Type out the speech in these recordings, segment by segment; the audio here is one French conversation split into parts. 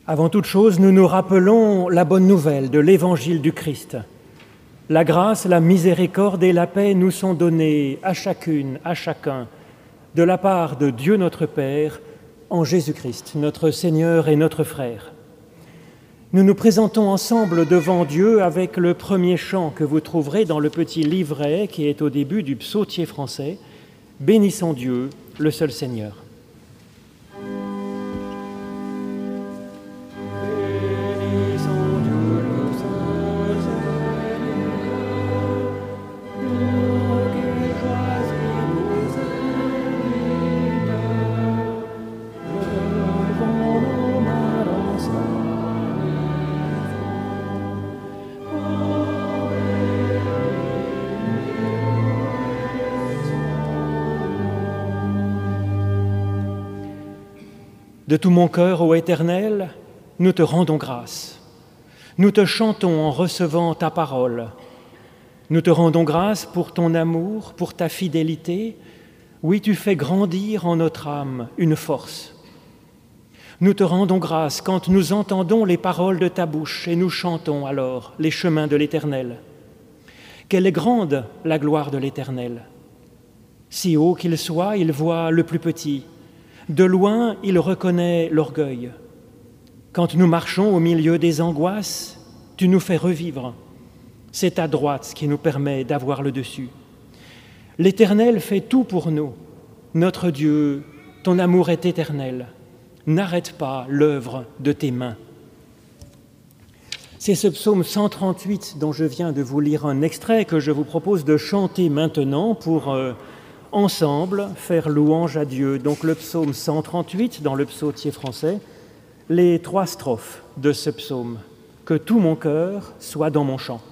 Avant toute chose, nous nous rappelons la bonne nouvelle de l'Évangile du Christ. La grâce, la miséricorde et la paix nous sont données à chacune, à chacun, de la part de Dieu notre Père, en Jésus-Christ, notre Seigneur et notre frère. Nous nous présentons ensemble devant Dieu avec le premier chant que vous trouverez dans le petit livret qui est au début du psautier français, « Bénissons Dieu, le seul Seigneur ». De tout mon cœur, ô Éternel, nous te rendons grâce. Nous te chantons en recevant ta parole. Nous te rendons grâce pour ton amour, pour ta fidélité. Oui, tu fais grandir en notre âme une force. Nous te rendons grâce quand nous entendons les paroles de ta bouche et nous chantons alors les chemins de l'Éternel. Quelle est grande la gloire de l'Éternel! Si haut qu'il soit, il voit le plus petit. De loin, il reconnaît l'orgueil. Quand nous marchons au milieu des angoisses, tu nous fais revivre. C'est ta droite qui nous permet d'avoir le dessus. L'Éternel fait tout pour nous. Notre Dieu, ton amour est éternel. N'arrête pas l'œuvre de tes mains. C'est ce psaume 138 dont je viens de vous lire un extrait que je vous propose de chanter maintenant pour ensemble faire louange à Dieu. Donc le psaume 138 dans le psautier français, les 3 strophes de ce psaume. Que tout mon cœur soit dans mon chant.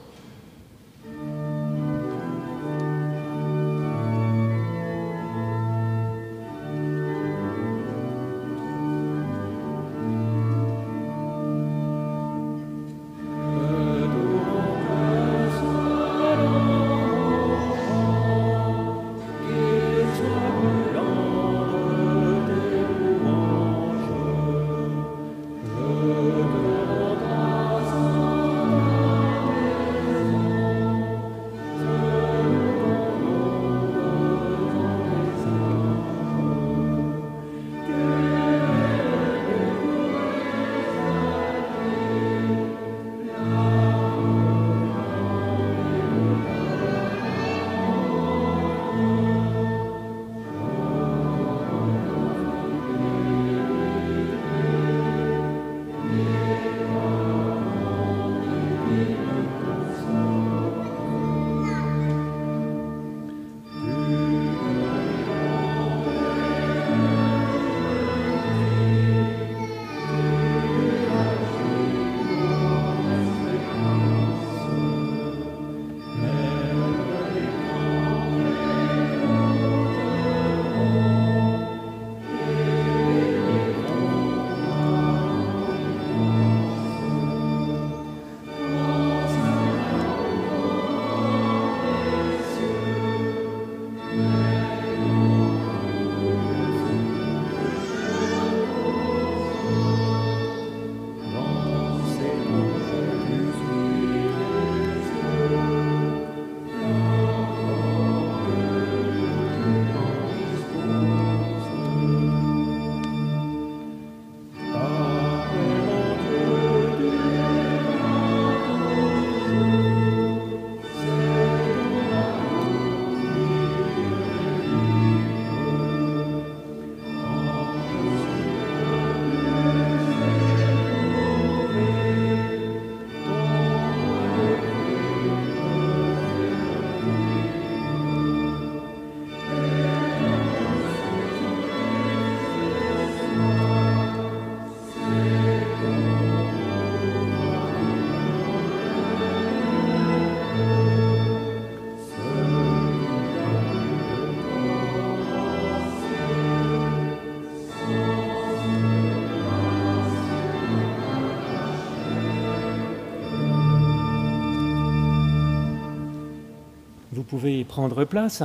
Vous pouvez prendre place.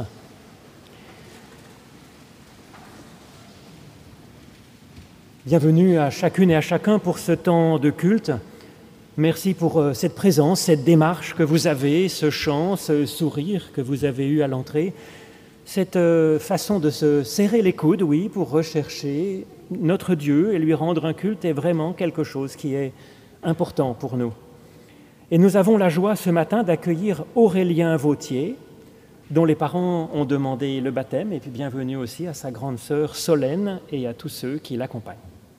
Bienvenue à chacune et à chacun pour ce temps de culte. Merci pour cette présence, cette démarche que vous avez, ce chant, ce sourire que vous avez eu à l'entrée, cette façon de se serrer les coudes, oui, pour rechercher notre Dieu et lui rendre un culte est vraiment quelque chose qui est important pour nous. Et nous avons la joie ce matin d'accueillir Aurélien Vautier, dont les parents ont demandé le baptême, et puis bienvenue aussi à sa grande sœur Solène et à tous ceux qui l'accompagnent.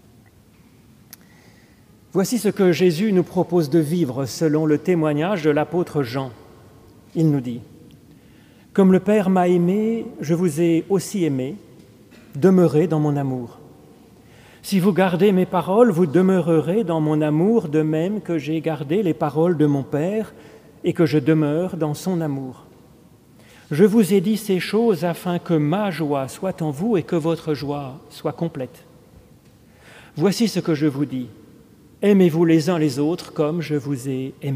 Voici ce que Jésus nous propose de vivre selon le témoignage de l'apôtre Jean. Il nous dit : « Comme le Père m'a aimé, je vous ai aussi aimé, demeurez dans mon amour. Si vous gardez mes paroles, vous demeurerez dans mon amour, de même que j'ai gardé les paroles de mon Père et que je demeure dans son amour. Je vous ai dit ces choses afin que ma joie soit en vous et que votre joie soit complète. Voici ce que je vous dis. Aimez-vous les uns les autres comme je vous ai aimés. »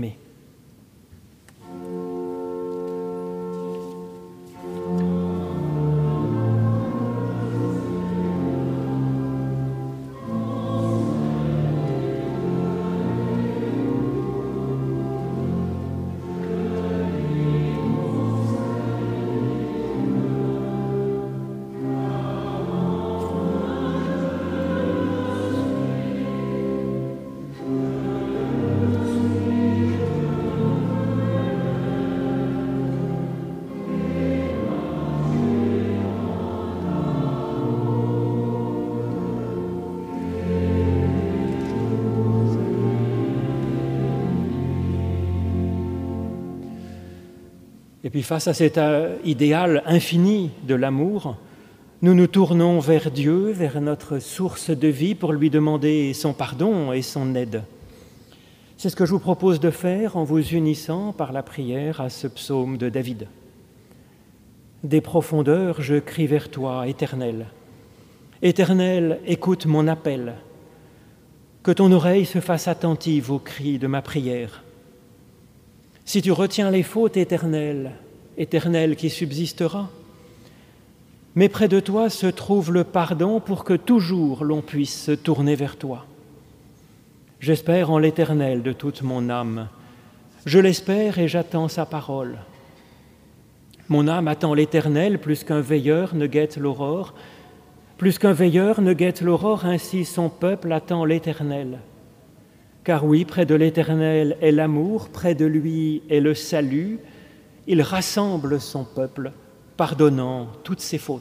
Et puis face à cet idéal infini de l'amour, nous nous tournons vers Dieu, vers notre source de vie pour lui demander son pardon et son aide. C'est ce que je vous propose de faire en vous unissant par la prière à ce psaume de David. « Des profondeurs, je crie vers toi, Éternel. Éternel, écoute mon appel. Que ton oreille se fasse attentive aux cris de ma prière. Si tu retiens les fautes, Éternel, Éternel qui subsistera. Mais près de toi se trouve le pardon pour que toujours l'on puisse se tourner vers toi. J'espère en l'Éternel de toute mon âme. Je l'espère et j'attends sa parole. Mon âme attend l'Éternel plus qu'un veilleur ne guette l'aurore. Plus qu'un veilleur ne guette l'aurore, ainsi son peuple attend l'Éternel. Car oui, près de l'Éternel est l'amour, près de lui est le salut. Il rassemble son peuple, pardonnant toutes ses fautes. »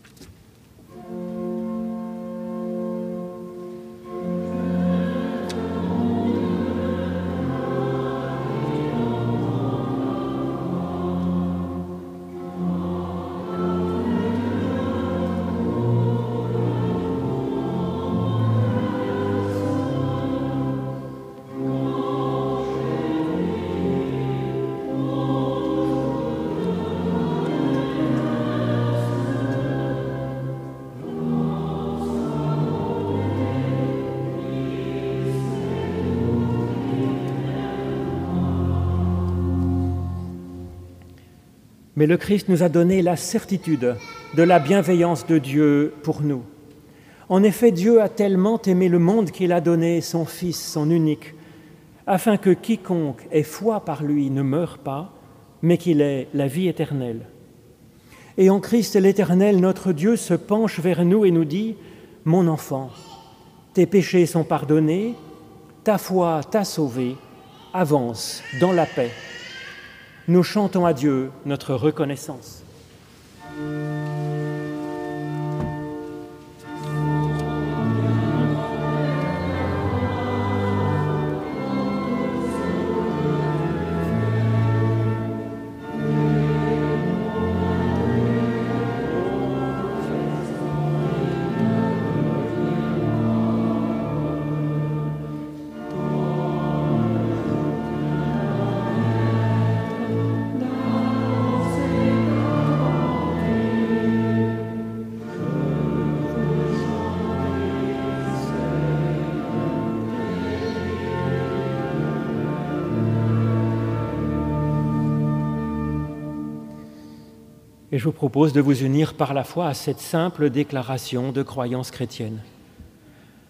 Mais le Christ nous a donné la certitude de la bienveillance de Dieu pour nous. En effet, Dieu a tellement aimé le monde qu'il a donné son Fils, son unique, afin que quiconque ait foi par lui ne meure pas, mais qu'il ait la vie éternelle. Et en Christ l'Éternel, notre Dieu, se penche vers nous et nous dit : « Mon enfant, tes péchés sont pardonnés, ta foi t'a sauvé, avance dans la paix. » Nous chantons à Dieu notre reconnaissance. Et je vous propose de vous unir par la foi à cette simple déclaration de croyance chrétienne.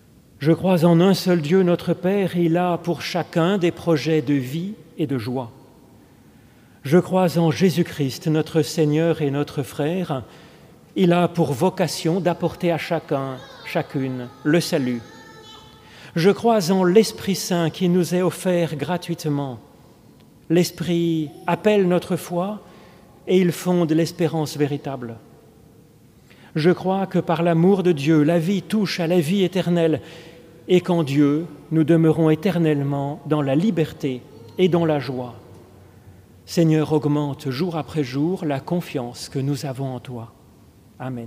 Je crois en un seul Dieu, notre Père. Il a pour chacun des projets de vie et de joie. Je crois en Jésus-Christ, notre Seigneur et notre Frère. Il a pour vocation d'apporter à chacun, chacune, le salut. Je crois en l'Esprit Saint qui nous est offert gratuitement. L'Esprit appelle notre foi et il fonde l'espérance véritable. Je crois que par l'amour de Dieu, la vie touche à la vie éternelle et qu'en Dieu, nous demeurons éternellement dans la liberté et dans la joie. Seigneur, augmente jour après jour la confiance que nous avons en toi. Amen.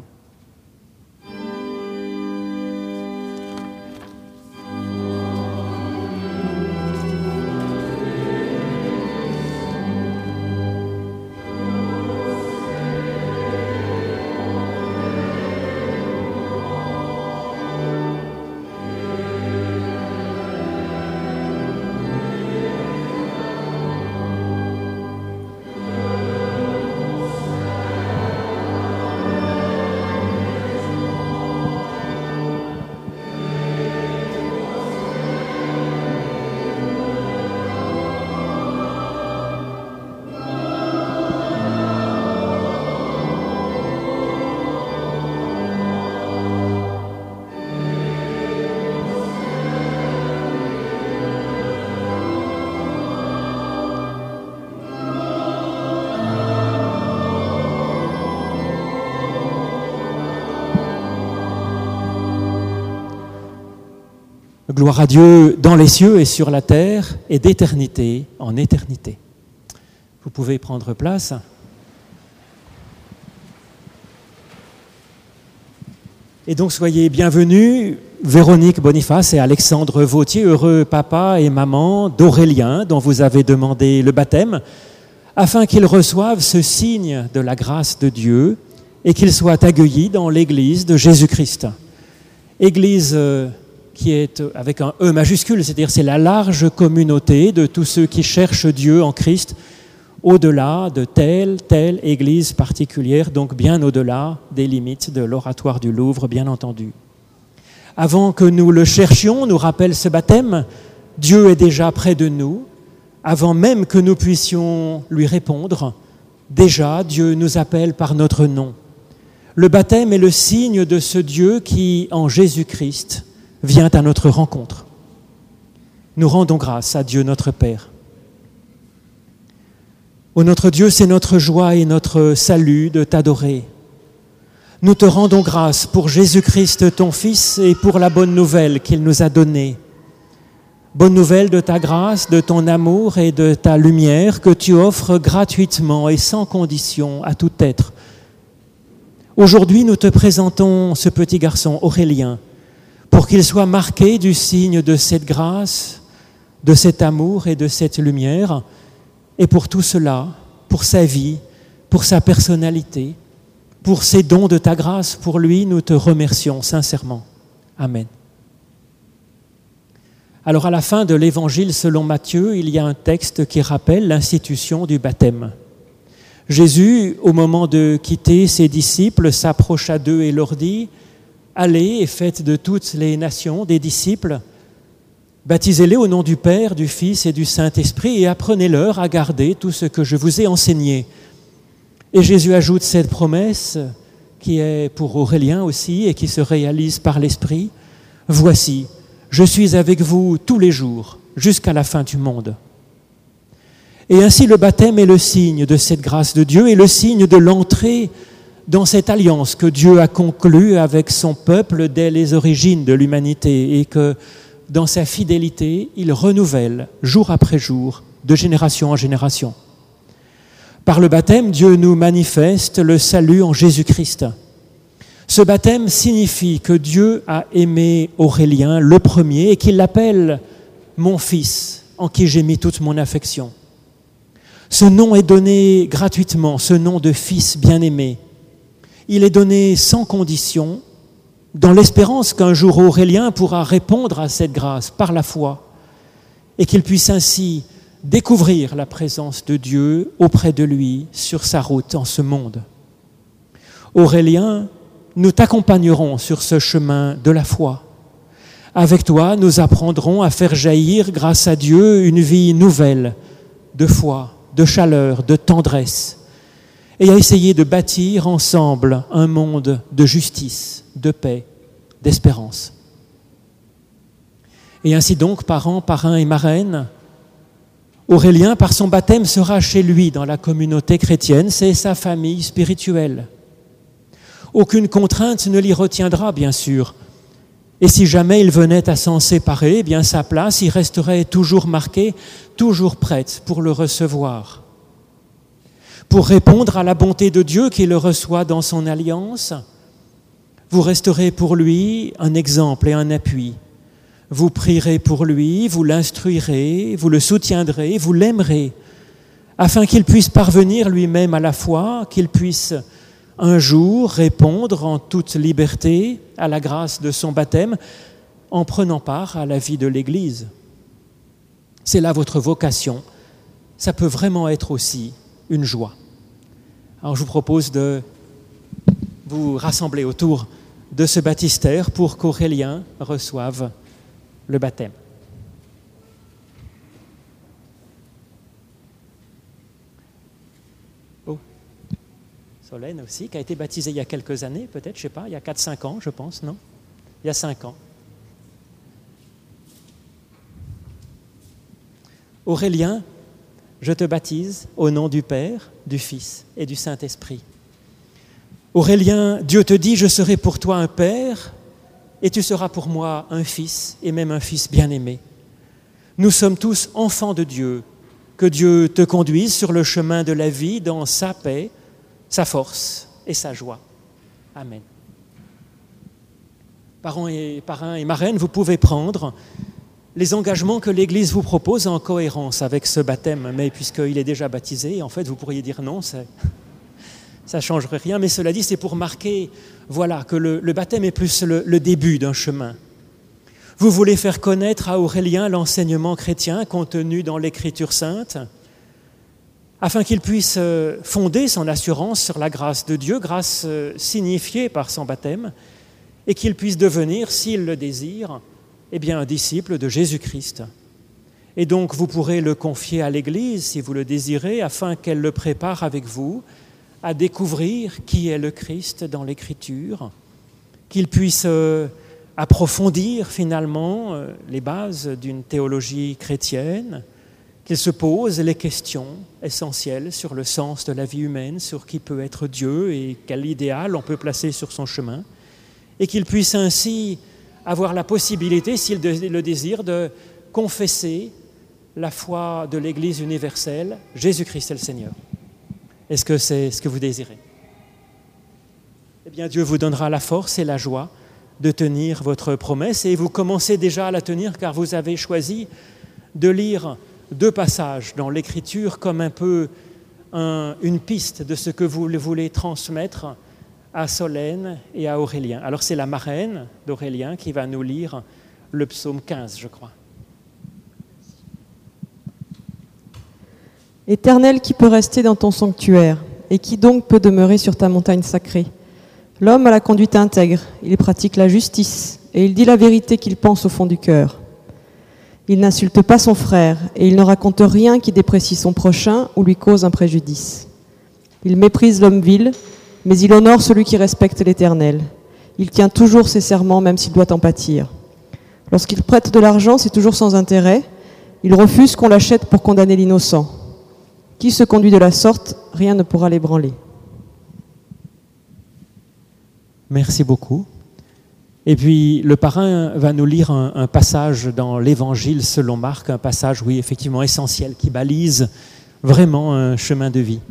Gloire à Dieu dans les cieux et sur la terre et d'éternité en éternité. Vous pouvez prendre place. Et donc soyez bienvenus, Véronique Boniface et Alexandre Vautier, heureux papa et maman d'Aurélien, dont vous avez demandé le baptême, afin qu'ils reçoivent ce signe de la grâce de Dieu et qu'ils soient accueillis dans l'Église de Jésus-Christ. Église qui est avec un E majuscule, c'est-à-dire c'est la large communauté de tous ceux qui cherchent Dieu en Christ, au-delà de telle église particulière, donc bien au-delà des limites de l'oratoire du Louvre, bien entendu. Avant que nous le cherchions, nous rappelle ce baptême, Dieu est déjà près de nous, avant même que nous puissions lui répondre, déjà Dieu nous appelle par notre nom. Le baptême est le signe de ce Dieu qui, en Jésus-Christ, vient à notre rencontre. Nous rendons grâce à Dieu notre Père. Ô notre Dieu, c'est notre joie et notre salut de t'adorer. Nous te rendons grâce pour Jésus-Christ, ton Fils, et pour la bonne nouvelle qu'il nous a donnée. Bonne nouvelle de ta grâce, de ton amour et de ta lumière que tu offres gratuitement et sans condition à tout être. Aujourd'hui, nous te présentons ce petit garçon, Aurélien, pour qu'il soit marqué du signe de cette grâce, de cet amour et de cette lumière. Et pour tout cela, pour sa vie, pour sa personnalité, pour ces dons de ta grâce, pour lui, nous te remercions sincèrement. Amen. Alors à la fin de l'Évangile selon Matthieu, il y a un texte qui rappelle l'institution du baptême. Jésus, au moment de quitter ses disciples, s'approcha d'eux et leur dit « Allez et faites de toutes les nations des disciples, baptisez-les au nom du Père, du Fils et du Saint-Esprit et apprenez-leur à garder tout ce que je vous ai enseigné. » Et Jésus ajoute cette promesse qui est pour Aurélien aussi et qui se réalise par l'Esprit. « Voici, je suis avec vous tous les jours jusqu'à la fin du monde. » Et ainsi le baptême est le signe de cette grâce de Dieu et le signe de l'entrée dans cette alliance que Dieu a conclue avec son peuple dès les origines de l'humanité et que, dans sa fidélité, il renouvelle jour après jour, de génération en génération. Par le baptême, Dieu nous manifeste le salut en Jésus-Christ. Ce baptême signifie que Dieu a aimé Aurélien le premier et qu'il l'appelle « mon fils, en qui j'ai mis toute mon affection ». Ce nom est donné gratuitement, ce nom de fils bien-aimé. Il est donné sans condition, dans l'espérance qu'un jour Aurélien pourra répondre à cette grâce par la foi et qu'il puisse ainsi découvrir la présence de Dieu auprès de lui sur sa route en ce monde. Aurélien, nous t'accompagnerons sur ce chemin de la foi. Avec toi, nous apprendrons à faire jaillir, grâce à Dieu, une vie nouvelle, de foi, de chaleur, de tendresse, et à essayer de bâtir ensemble un monde de justice, de paix, d'espérance. Et ainsi donc, parents, parrains et marraines, Aurélien, par son baptême, sera chez lui dans la communauté chrétienne, c'est sa famille spirituelle. Aucune contrainte ne l'y retiendra, bien sûr. Et si jamais il venait à s'en séparer, eh bien sa place y resterait toujours marquée, toujours prête pour le recevoir. Pour répondre à la bonté de Dieu qui le reçoit dans son alliance, vous resterez pour lui un exemple et un appui. Vous prierez pour lui, vous l'instruirez, vous le soutiendrez, vous l'aimerez, afin qu'il puisse parvenir lui-même à la foi, qu'il puisse un jour répondre en toute liberté à la grâce de son baptême en prenant part à la vie de l'Église. C'est là votre vocation. Ça peut vraiment être aussi une joie. Alors je vous propose de vous rassembler autour de ce baptistère pour qu'Aurélien reçoive le baptême. Oh, Solène aussi, qui a été baptisée il y a quelques années, peut-être, je ne sais pas, il y a 4-5 ans, je pense, non? Il y a 5 ans. Aurélien, je te baptise au nom du Père, du Fils et du Saint-Esprit. Aurélien, Dieu te dit, je serai pour toi un Père, et tu seras pour moi un fils, et même un fils bien-aimé. Nous sommes tous enfants de Dieu. Que Dieu te conduise sur le chemin de la vie dans sa paix, sa force et sa joie. Amen. Parrains et marraines, vous pouvez prendre les engagements que l'Église vous propose en cohérence avec ce baptême. Mais puisqu'il est déjà baptisé, en fait, vous pourriez dire non, ça ne changerait rien. Mais cela dit, c'est pour marquer que le baptême est plus le début d'un chemin. Vous voulez faire connaître à Aurélien l'enseignement chrétien contenu dans l'Écriture sainte, afin qu'il puisse fonder son assurance sur la grâce de Dieu, grâce signifiée par son baptême, et qu'il puisse devenir, s'il le désire, un disciple de Jésus-Christ. Et donc vous pourrez le confier à l'Église, si vous le désirez, afin qu'elle le prépare avec vous à découvrir qui est le Christ dans l'Écriture, qu'il puisse approfondir finalement les bases d'une théologie chrétienne, qu'il se pose les questions essentielles sur le sens de la vie humaine, sur qui peut être Dieu et quel idéal on peut placer sur son chemin, et qu'il puisse ainsi avoir la possibilité, s'il le désire, de confesser la foi de l'Église universelle, Jésus-Christ est le Seigneur. Est-ce que c'est ce que vous désirez? Eh bien, Dieu vous donnera la force et la joie de tenir votre promesse, et vous commencez déjà à la tenir car vous avez choisi de lire 2 passages dans l'Écriture comme un peu une piste de ce que vous voulez transmettre à Solène et à Aurélien. Alors c'est la marraine d'Aurélien qui va nous lire le psaume 15, je crois. Éternel, qui peut rester dans ton sanctuaire, et qui donc peut demeurer sur ta montagne sacrée? L'homme a la conduite intègre, il pratique la justice, et il dit la vérité qu'il pense au fond du cœur. Il n'insulte pas son frère, et il ne raconte rien qui déprécie son prochain ou lui cause un préjudice. Il méprise l'homme vil, mais il honore celui qui respecte l'Éternel. Il tient toujours ses serments, même s'il doit en pâtir. Lorsqu'il prête de l'argent, c'est toujours sans intérêt. Il refuse qu'on l'achète pour condamner l'innocent. Qui se conduit de la sorte, rien ne pourra l'ébranler. Merci beaucoup. Et puis le parrain va nous lire un passage dans l'Évangile selon Marc, un passage, oui, effectivement essentiel, qui balise vraiment un chemin de vie.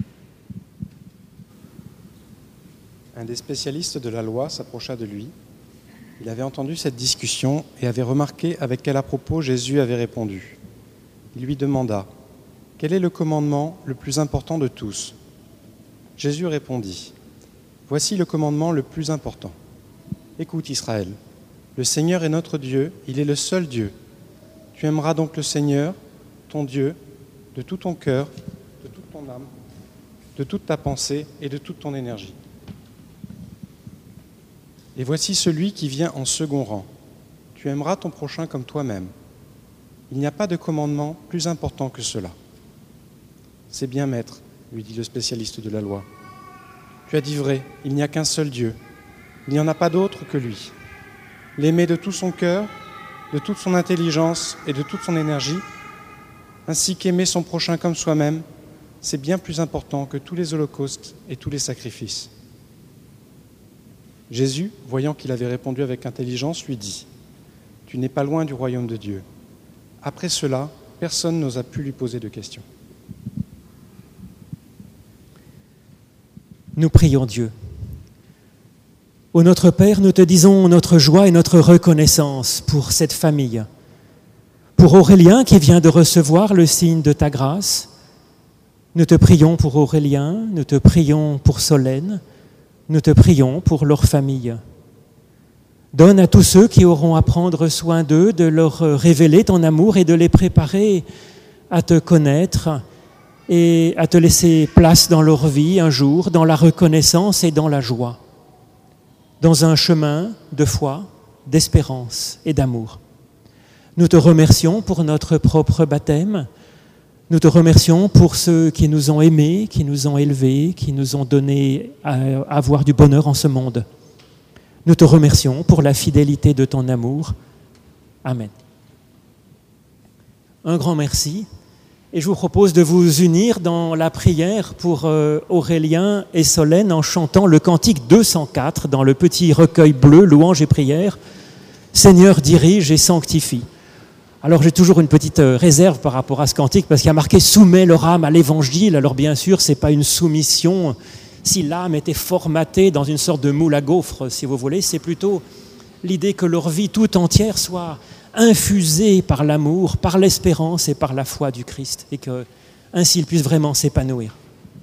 Un des spécialistes de la loi s'approcha de lui. Il avait entendu cette discussion et avait remarqué avec quel à-propos Jésus avait répondu. Il lui demanda « Quel est le commandement le plus important de tous ?» Jésus répondit « Voici le commandement le plus important. Écoute Israël, le Seigneur est notre Dieu, il est le seul Dieu. Tu aimeras donc le Seigneur, ton Dieu, de tout ton cœur, de toute ton âme, de toute ta pensée et de toute ton énergie. Et voici celui qui vient en second rang. tu aimeras ton prochain comme toi-même. Il n'y a pas de commandement plus important que cela. C'est bien, maître, lui dit le spécialiste de la loi. Tu as dit vrai, il n'y a qu'un seul Dieu. Il n'y en a pas d'autre que lui. L'aimer de tout son cœur, de toute son intelligence et de toute son énergie, ainsi qu'aimer son prochain comme soi-même, c'est bien plus important que tous les holocaustes et tous les sacrifices. Jésus, voyant qu'il avait répondu avec intelligence, lui dit « Tu n'es pas loin du royaume de Dieu ». Après cela, personne n'osa plus lui poser de questions. Nous prions Dieu. Ô notre Père, nous te disons notre joie et notre reconnaissance pour cette famille, pour Aurélien qui vient de recevoir le signe de ta grâce. Nous te prions pour Aurélien, nous te prions pour Solène, nous te prions pour leur famille. Donne à tous ceux qui auront à prendre soin d'eux de leur révéler ton amour et de les préparer à te connaître et à te laisser place dans leur vie un jour, dans la reconnaissance et dans la joie, dans un chemin de foi, d'espérance et d'amour. Nous te remercions pour notre propre baptême. Nous te remercions pour ceux qui nous ont aimés, qui nous ont élevés, qui nous ont donné à avoir du bonheur en ce monde. Nous te remercions pour la fidélité de ton amour. Amen. Un grand merci. Et je vous propose de vous unir dans la prière pour Aurélien et Solène en chantant le cantique 204 dans le petit recueil bleu, Louanges et prières. Seigneur, dirige et sanctifie. Alors j'ai toujours une petite réserve par rapport à ce cantique parce qu'il y a marqué « Soumets leur âme à l'évangile ». Alors bien sûr, ce n'est pas une soumission. Si l'âme était formatée dans une sorte de moule à gaufres, si vous voulez, c'est plutôt l'idée que leur vie tout entière soit infusée par l'amour, par l'espérance et par la foi du Christ, et qu'ainsi ils puissent vraiment s'épanouir.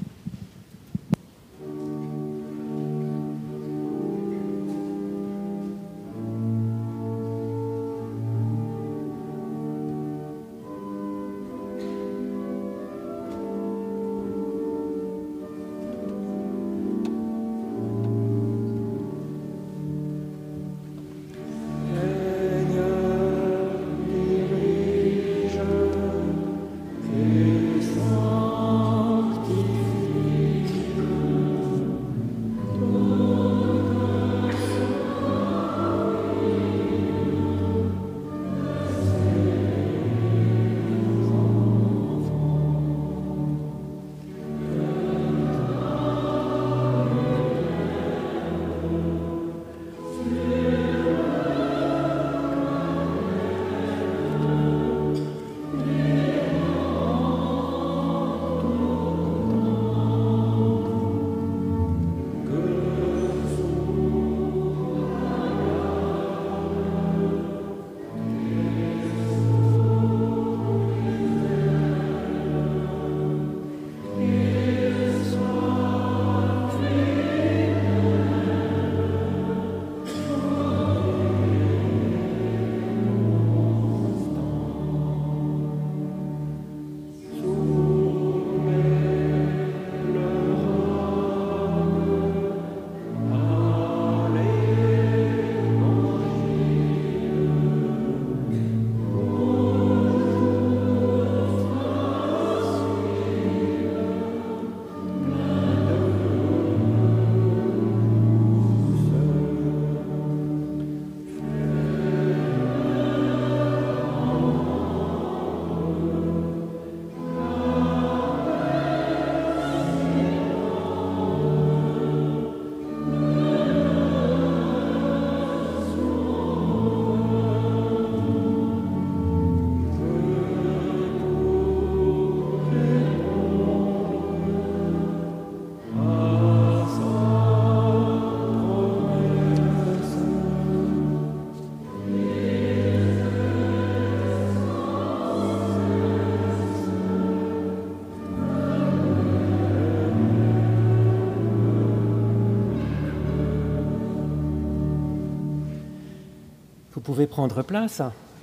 Vous pouvez prendre place.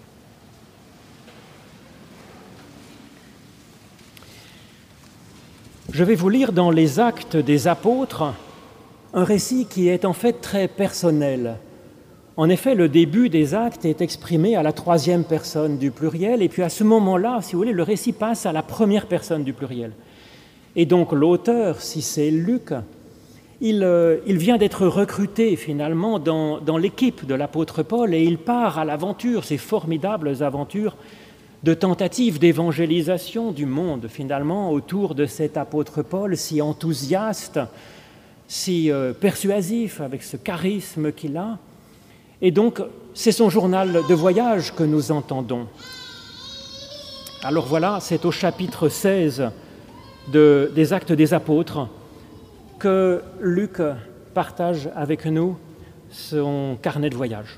Je vais vous lire dans les Actes des Apôtres un récit qui est en fait très personnel, En effet, le début des actes est exprimé à la troisième personne du pluriel, et puis à ce moment-là, si vous voulez, le récit passe à la première personne du pluriel. Et donc l'auteur, si c'est Luc, il vient d'être recruté finalement dans l'équipe de l'apôtre Paul, et il part à l'aventure, ces formidables aventures de tentatives d'évangélisation du monde, finalement, autour de cet apôtre Paul, si enthousiaste, si persuasif, avec ce charisme qu'il a. Et donc, c'est son journal de voyage que nous entendons. Alors voilà, c'est au chapitre 16 des Actes des Apôtres que Luc partage avec nous son carnet de voyage.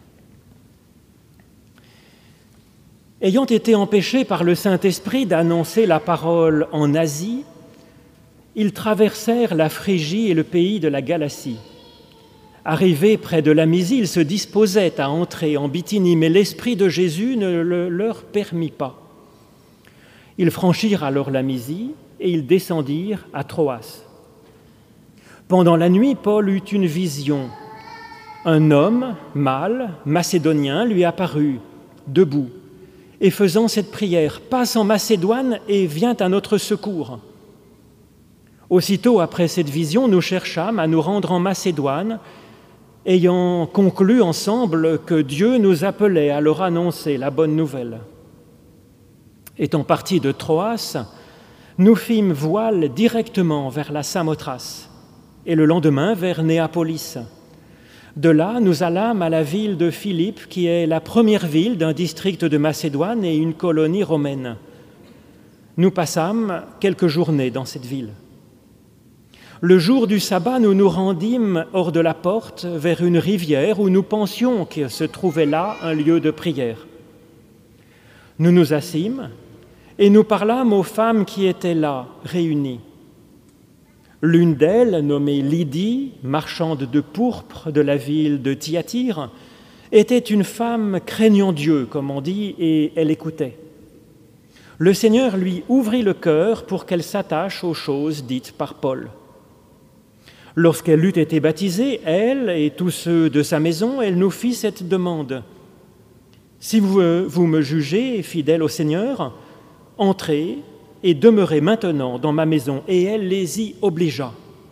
Ayant été empêchés par le Saint-Esprit d'annoncer la parole en Asie, ils traversèrent la Phrygie et le pays de la Galatie. Arrivés près de la Mysie, ils se disposaient à entrer en Bithynie, mais l'Esprit de Jésus ne le leur permit pas. Ils franchirent alors la Mysie et ils descendirent à Troas. Pendant la nuit, Paul eut une vision. Un homme, mâle, macédonien, lui apparut, debout, et faisant cette prière, « Passe en Macédoine et viens à notre secours. » Aussitôt après cette vision, nous cherchâmes à nous rendre en Macédoine, ayant conclu ensemble que Dieu nous appelait à leur annoncer la bonne nouvelle. Étant partis de Troas, nous fîmes voile directement vers la Samothrace, et le lendemain vers Néapolis. De là, nous allâmes à la ville de Philippe, qui est la première ville d'un district de Macédoine et une colonie romaine. Nous passâmes quelques journées dans cette ville. Le jour du sabbat, nous nous rendîmes hors de la porte vers une rivière où nous pensions que se trouvait là un lieu de prière. Nous nous assîmes et nous parlâmes aux femmes qui étaient là, réunies. L'une d'elles, nommée Lydie, marchande de pourpre de la ville de Thyatire, était une femme craignant Dieu, comme on dit, et elle écoutait. Le Seigneur lui ouvrit le cœur pour qu'elle s'attache aux choses dites par Paul. Lorsqu'elle eut été baptisée, elle et tous ceux de sa maison, elle nous fit cette demande. « Si vous me jugez fidèle au Seigneur, entrez et demeurez maintenant dans ma maison. » Et elle les y obligea.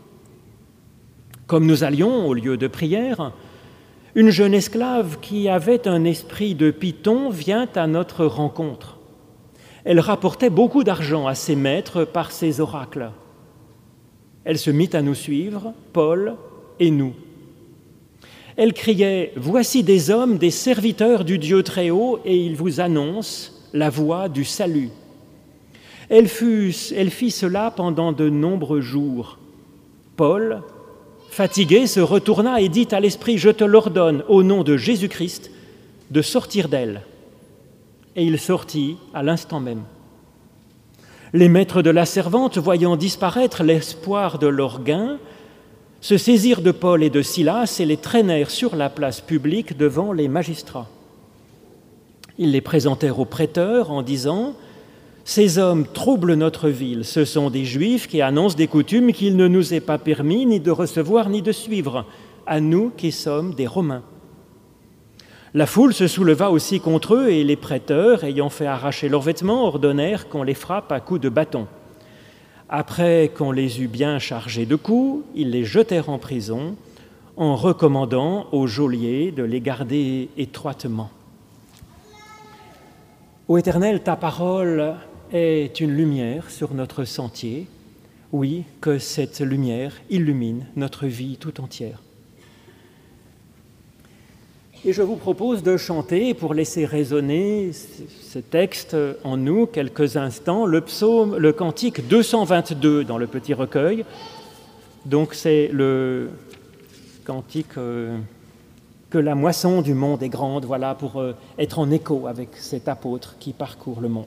Comme nous allions au lieu de prière, une jeune esclave qui avait un esprit de python vient à notre rencontre. Elle rapportait beaucoup d'argent à ses maîtres par ses oracles. Elle se mit à nous suivre, Paul et nous. Elle criait « Voici des hommes, des serviteurs du Dieu Très-Haut, et ils vous annoncent la voie du salut. » Elle fit cela pendant de nombreux jours. Paul, fatigué, se retourna et dit à l'esprit « Je te l'ordonne, au nom de Jésus-Christ, de sortir d'elle. » Et il sortit à l'instant même. Les maîtres de la servante, voyant disparaître l'espoir de leur gain, se saisirent de Paul et de Silas et les traînèrent sur la place publique devant les magistrats. Ils les présentèrent aux prêteurs en disant « Ces hommes troublent notre ville. Ce sont des Juifs qui annoncent des coutumes qu'il ne nous est pas permis ni de recevoir ni de suivre, à nous qui sommes des Romains. » La foule se souleva aussi contre eux et les prêteurs, ayant fait arracher leurs vêtements, ordonnèrent qu'on les frappe à coups de bâton. Après qu'on les eut bien chargés de coups, ils les jetèrent en prison en recommandant aux geôliers de les garder étroitement. Ô Éternel, ta parole est une lumière sur notre sentier. Oui, que cette lumière illumine notre vie tout entière. Et je vous propose de chanter, pour laisser résonner ce texte en nous quelques instants, le cantique 222 dans le petit recueil. Donc c'est le cantique que la moisson du monde est grande, voilà, pour être en écho avec cet apôtre qui parcourt le monde.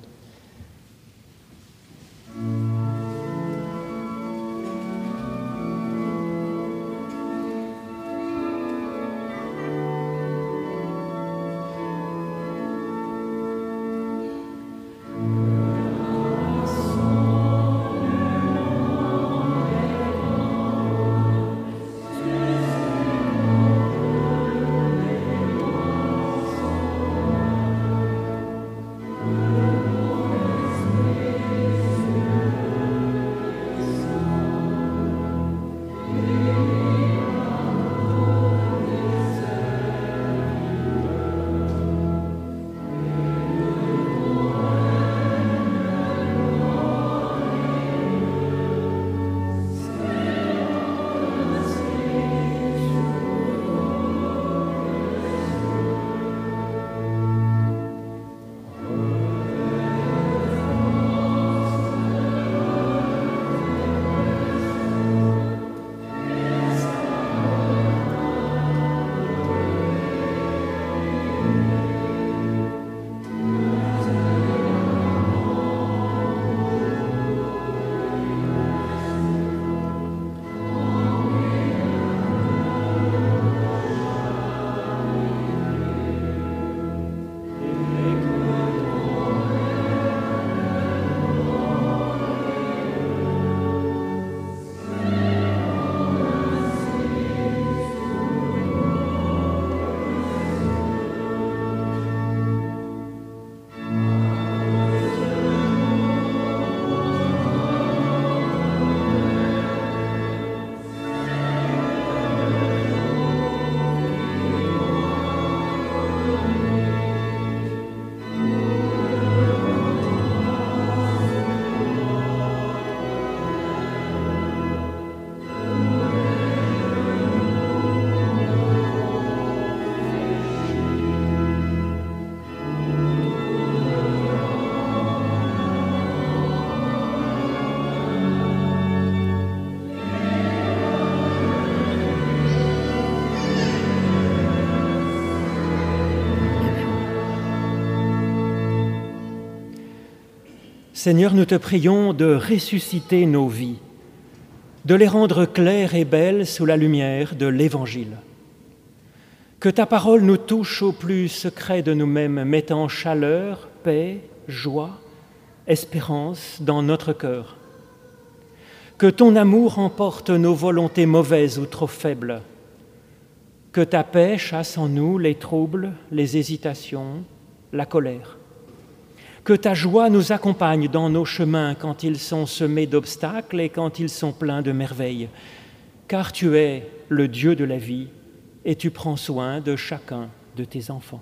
Seigneur, nous te prions de ressusciter nos vies, de les rendre claires et belles sous la lumière de l'Évangile. Que ta parole nous touche au plus secret de nous-mêmes, mettant chaleur, paix, joie, espérance dans notre cœur. Que ton amour emporte nos volontés mauvaises ou trop faibles. Que ta paix chasse en nous les troubles, les hésitations, la colère. Que ta joie nous accompagne dans nos chemins quand ils sont semés d'obstacles et quand ils sont pleins de merveilles. Car tu es le Dieu de la vie et tu prends soin de chacun de tes enfants.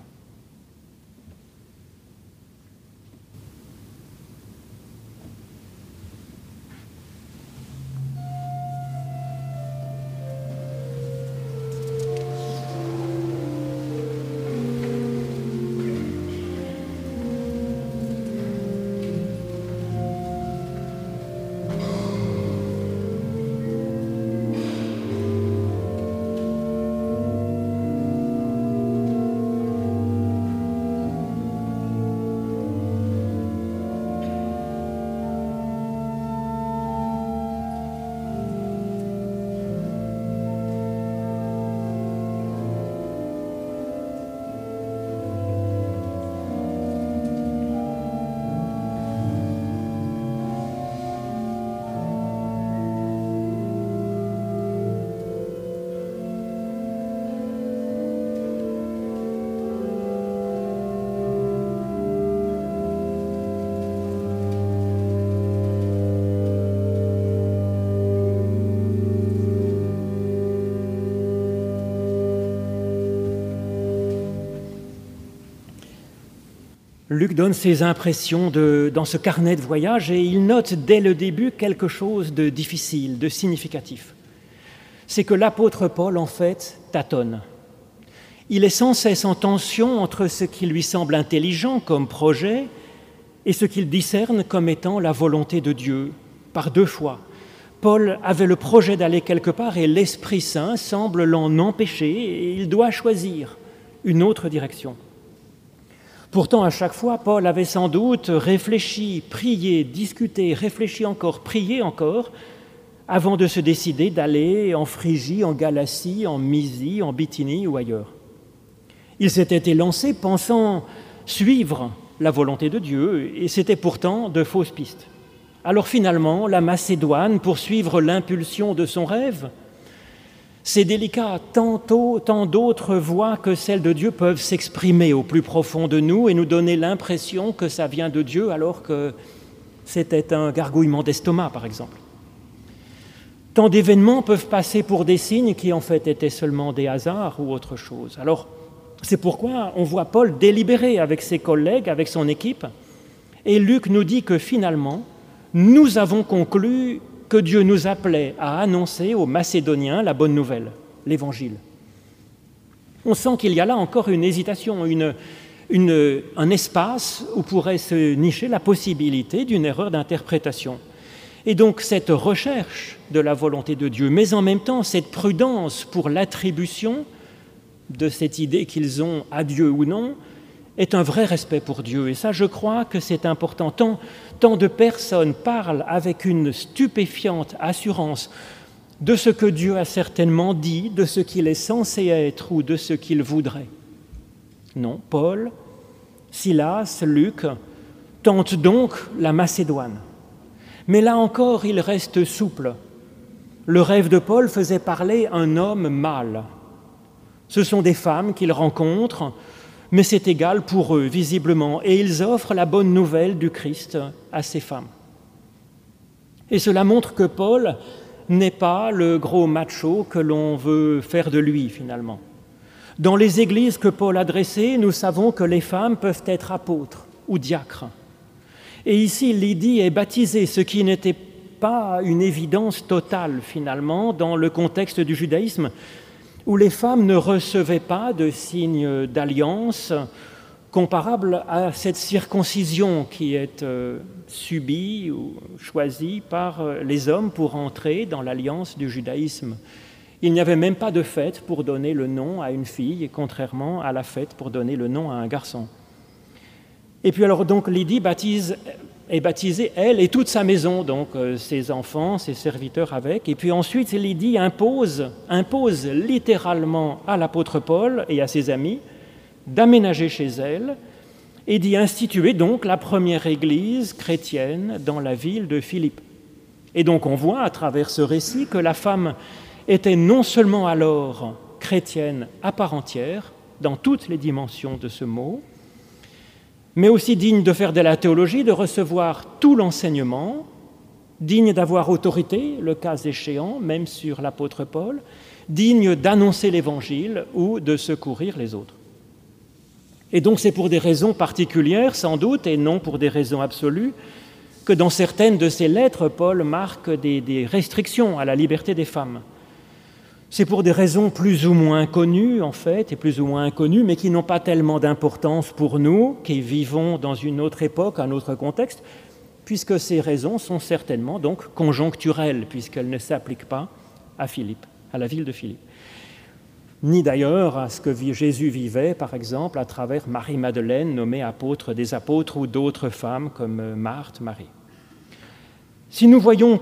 Luc donne ses impressions dans ce carnet de voyage et il note dès le début quelque chose de difficile, de significatif. C'est que l'apôtre Paul, en fait, tâtonne. Il est sans cesse en tension entre ce qui lui semble intelligent comme projet et ce qu'il discerne comme étant la volonté de Dieu. Par 2 fois, Paul avait le projet d'aller quelque part et l'Esprit Saint semble l'en empêcher et il doit choisir une autre direction. Pourtant, à chaque fois, Paul avait sans doute réfléchi, prié, discuté, réfléchi encore, prié encore, avant de se décider d'aller en Phrygie, en Galatie, en Mysie, en Bithynie ou ailleurs. Il s'était élancé pensant suivre la volonté de Dieu, et c'était pourtant de fausses pistes. Alors finalement, la Macédoine, pour suivre l'impulsion de son rêve, c'est délicat, tant d'autres voix que celles de Dieu peuvent s'exprimer au plus profond de nous et nous donner l'impression que ça vient de Dieu alors que c'était un gargouillement d'estomac, par exemple. Tant d'événements peuvent passer pour des signes qui en fait étaient seulement des hasards ou autre chose. Alors, c'est pourquoi on voit Paul délibérer avec ses collègues, avec son équipe, et Luc nous dit que finalement, nous avons conclu que Dieu nous appelait à annoncer aux Macédoniens la bonne nouvelle, l'Évangile. On sent qu'il y a là encore une hésitation, un espace où pourrait se nicher la possibilité d'une erreur d'interprétation. Et donc cette recherche de la volonté de Dieu, mais en même temps cette prudence pour l'attribution de cette idée qu'ils ont à Dieu ou non, est un vrai respect pour Dieu. Et ça, je crois que c'est important. Tant de personnes parlent avec une stupéfiante assurance de ce que Dieu a certainement dit, de ce qu'il est censé être ou de ce qu'il voudrait. Non, Paul, Silas, Luc tentent donc la Macédoine. Mais là encore, il reste souple. Le rêve de Paul faisait parler un homme mâle. Ce sont des femmes qu'il rencontre, mais c'est égal pour eux, visiblement, et ils offrent la bonne nouvelle du Christ à ces femmes. Et cela montre que Paul n'est pas le gros macho que l'on veut faire de lui, finalement. Dans les églises que Paul a dressées, nous savons que les femmes peuvent être apôtres ou diacres. Et ici, Lydie est baptisée, ce qui n'était pas une évidence totale, finalement, dans le contexte du judaïsme, où les femmes ne recevaient pas de signe d'alliance comparable à cette circoncision qui est subie ou choisie par les hommes pour entrer dans l'alliance du judaïsme. Il n'y avait même pas de fête pour donner le nom à une fille, contrairement à la fête pour donner le nom à un garçon. Et puis alors donc Lydie baptise est baptisée, elle et toute sa maison, donc ses enfants, ses serviteurs avec. Et puis ensuite, Lydie impose littéralement à l'apôtre Paul et à ses amis d'aménager chez elle et d'y instituer donc la première église chrétienne dans la ville de Philippe. Et donc on voit à travers ce récit que la femme était non seulement alors chrétienne à part entière, dans toutes les dimensions de ce mot, mais aussi digne de faire de la théologie, de recevoir tout l'enseignement, digne d'avoir autorité, le cas échéant, même sur l'apôtre Paul, digne d'annoncer l'Évangile ou de secourir les autres. Et donc c'est pour des raisons particulières, sans doute, et non pour des raisons absolues, que dans certaines de ses lettres, Paul marque des restrictions à la liberté des femmes. C'est pour des raisons plus ou moins connues, en fait, et plus ou moins inconnues, mais qui n'ont pas tellement d'importance pour nous, qui vivons dans une autre époque, un autre contexte, puisque ces raisons sont certainement donc conjoncturelles, puisqu'elles ne s'appliquent pas à Philippe, à la ville de Philippe. Ni d'ailleurs à ce que Jésus vivait, par exemple, à travers Marie-Madeleine, nommée apôtre des apôtres, ou d'autres femmes comme Marthe, Marie. Si nous voyons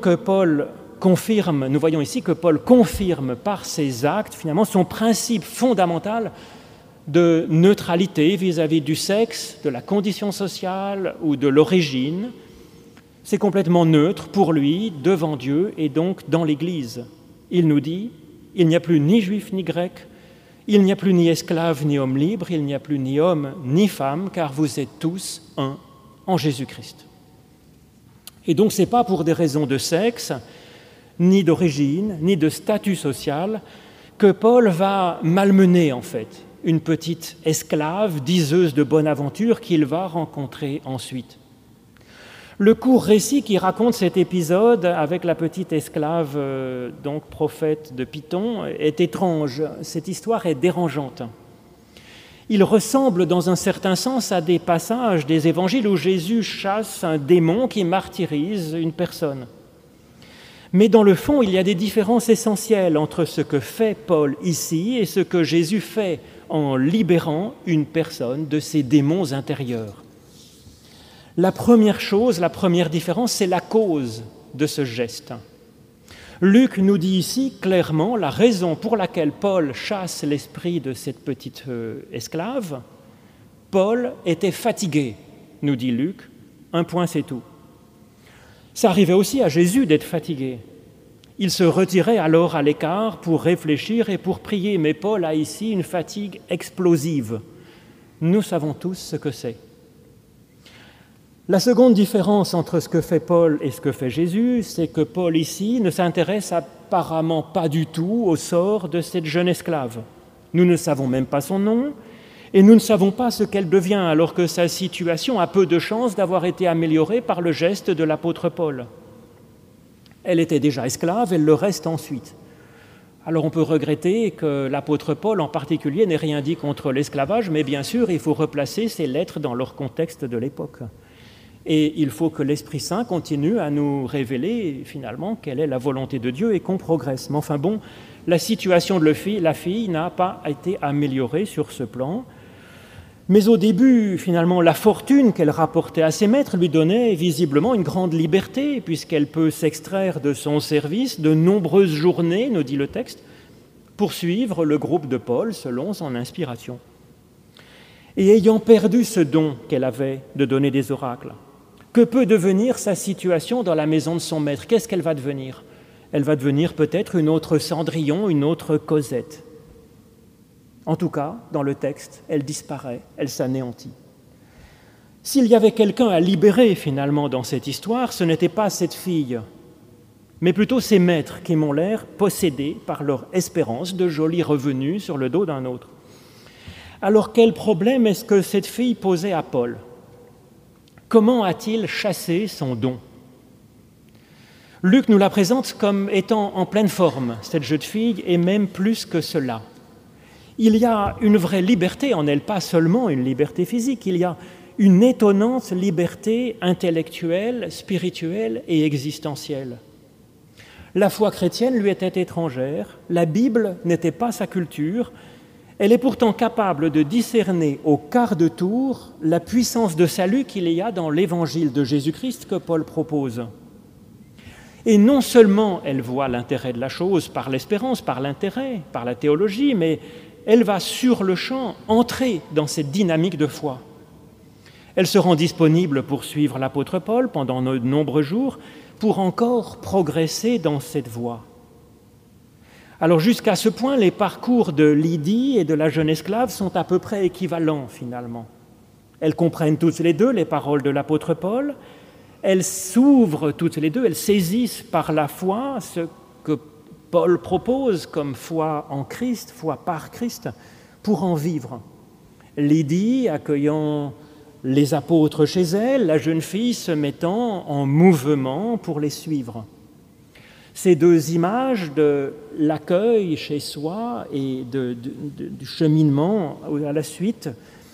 ici que Paul confirme par ses actes, finalement, son principe fondamental de neutralité vis-à-vis du sexe, de la condition sociale ou de l'origine. C'est complètement neutre pour lui, devant Dieu et donc dans l'Église. Il nous dit, il n'y a plus ni juif ni grec, il n'y a plus ni esclave ni homme libre, il n'y a plus ni homme ni femme, car vous êtes tous un en Jésus-Christ. Et donc ce n'est pas pour des raisons de sexe, ni d'origine, ni de statut social, que Paul va malmener en fait une petite esclave, diseuse de bonne aventure qu'il va rencontrer ensuite. Le court récit qui raconte cet épisode avec la petite esclave, donc prophète de Python, est étrange. Cette histoire est dérangeante. Il ressemble dans un certain sens à des passages des évangiles où Jésus chasse un démon qui martyrise une personne. Mais dans le fond, il y a des différences essentielles entre ce que fait Paul ici et ce que Jésus fait en libérant une personne de ses démons intérieurs. La première chose, la première différence, c'est la cause de ce geste. Luc nous dit ici clairement la raison pour laquelle Paul chasse l'esprit de cette petite esclave. Paul était fatigué, nous dit Luc. Un point, c'est tout. Ça arrivait aussi à Jésus d'être fatigué. Il se retirait alors à l'écart pour réfléchir et pour prier, mais Paul a ici une fatigue explosive. Nous savons tous ce que c'est. La seconde différence entre ce que fait Paul et ce que fait Jésus, c'est que Paul ici ne s'intéresse apparemment pas du tout au sort de cette jeune esclave. Nous ne savons même pas son nom et nous ne savons pas ce qu'elle devient, alors que sa situation a peu de chances d'avoir été améliorée par le geste de l'apôtre Paul. Elle était déjà esclave, elle le reste ensuite. Alors on peut regretter que l'apôtre Paul en particulier n'ait rien dit contre l'esclavage, mais bien sûr il faut replacer ces lettres dans leur contexte de l'époque. Et il faut que l'Esprit Saint continue à nous révéler finalement quelle est la volonté de Dieu et qu'on progresse. Mais enfin bon, la situation de la fille n'a pas été améliorée sur ce plan. Mais au début, finalement, la fortune qu'elle rapportait à ses maîtres lui donnait visiblement une grande liberté, puisqu'elle peut s'extraire de son service de nombreuses journées, nous dit le texte, pour suivre le groupe de Paul selon son inspiration. Et ayant perdu ce don qu'elle avait de donner des oracles, que peut devenir sa situation dans la maison de son maître? Qu'est-ce qu'elle va devenir? Elle va devenir peut-être une autre Cendrillon, une autre Cosette. En tout cas, dans le texte, elle disparaît, elle s'anéantit. S'il y avait quelqu'un à libérer finalement dans cette histoire, ce n'était pas cette fille, mais plutôt ses maîtres qui m'ont l'air possédés par leur espérance de jolis revenus sur le dos d'un autre. Alors quel problème est-ce que cette fille posait à Paul? Comment a-t-il chassé son don? Luc nous la présente comme étant en pleine forme, cette jeune fille, et même plus que cela. Il y a une vraie liberté en elle, pas seulement une liberté physique, il y a une étonnante liberté intellectuelle, spirituelle et existentielle. La foi chrétienne lui était étrangère, la Bible n'était pas sa culture, Elle est pourtant capable de discerner au quart de tour la puissance de salut qu'il y a dans l'évangile de Jésus-Christ que Paul propose. Et non seulement elle voit l'intérêt de la chose par l'espérance, par l'intérêt, par la théologie, mais elle va sur le champ entrer dans cette dynamique de foi. Elle se rend disponible pour suivre l'apôtre Paul pendant de nombreux jours, pour encore progresser dans cette voie. Alors jusqu'à ce point, les parcours de Lydie et de la jeune esclave sont à peu près équivalents finalement. Elles comprennent toutes les deux les paroles de l'apôtre Paul, elles s'ouvrent toutes les deux, elles saisissent par la foi ce que Paul propose comme foi en Christ, foi par Christ, pour en vivre. Lydie accueillant les apôtres chez elle, la jeune fille se mettant en mouvement pour les suivre. Ces deux images de l'accueil chez soi et du cheminement à la suite